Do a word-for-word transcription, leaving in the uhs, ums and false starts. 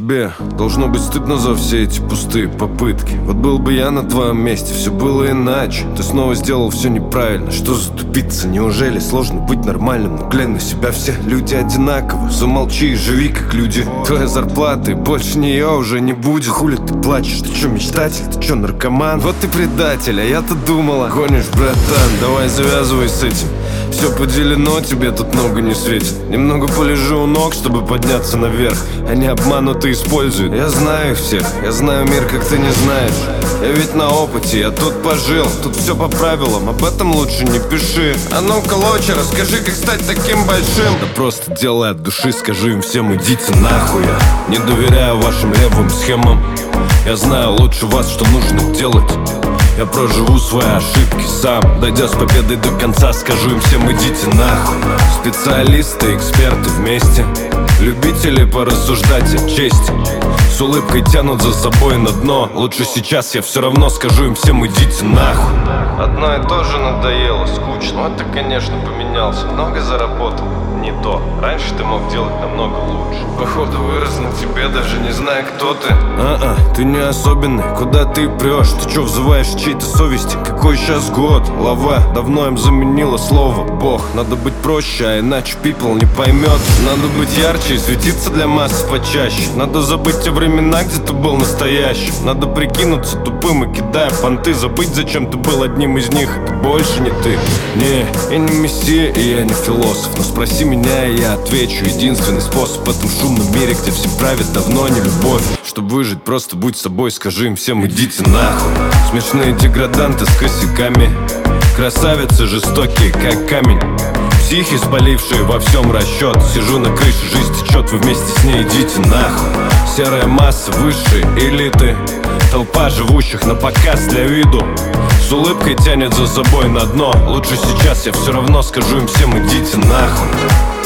Тебе должно быть стыдно за все эти пустые попытки. Вот был бы я на твоем месте, все было иначе. Ты снова сделал все неправильно. Что за тупица? Неужели сложно быть нормальным? Ну глянь на себя, все люди одинаковы. Замолчи и живи как люди. Твоя зарплата и больше нее уже не будет. Хули ты плачешь? Ты че, мечтатель? Ты че, наркоман? Вот ты предатель, а я-то думала. Гонишь, братан, давай завязывай с этим. Все поделено, тебе тут много не светит. Немного полежу у ног, чтобы подняться наверх. Они обманут и используют. Я знаю их всех, я знаю мир, как ты не знаешь. Я ведь на опыте, я тут пожил. Тут все по правилам, об этом лучше не пиши. А ну-ка, лоча, расскажи, как стать таким большим. Да просто делай от души, скажи им всем, идите нахуй. Я не доверяю вашим левым схемам. Я знаю лучше вас, что нужно делать. Я проживу свои ошибки сам. Дойдя с победой до конца, скажу им всем, идите нахуй. Специалисты, эксперты вместе, любители порассуждать о чести. С улыбкой тянут за собой на дно. Лучше сейчас я все равно скажу им всем, идите нахуй. Одно и то же надоело, скучно. Вот ты, конечно, поменялся, много заработал. Не то, раньше ты мог делать намного лучше. Походу вырос на тебе, даже не зная, кто ты. А-а, ты не особенный, куда ты прешь? Ты че взываешь чьей-то совести? Какой сейчас год? Лава давно им заменила слово Бог. Надо быть проще, а иначе people не поймет. Надо быть ярче и светиться для массы почаще. Надо забыть те времена, где ты был настоящим. Надо прикинуться тупым и кидая понты. Забыть, зачем ты был одним из них. Это больше не ты. Не, я не мессия и я не философ. Но спроси меня, и я отвечу. Единственный способ в этом шумном мире, где все правят давно, не любовь. Чтобы выжить, просто будь собой, скажи им всем, идите нахуй. Смешные деграданты с косяками, красавицы жестокие, как камень. Психи, спалившие во всем расчет. Сижу на крыше, жизнь течет, вы вместе с ней, идите нахуй. Серая масса высшей элиты, толпа живущих на показ для виду. С улыбкой тянет за собой на дно. Лучше сейчас я все равно скажу им всем, идите нахуй.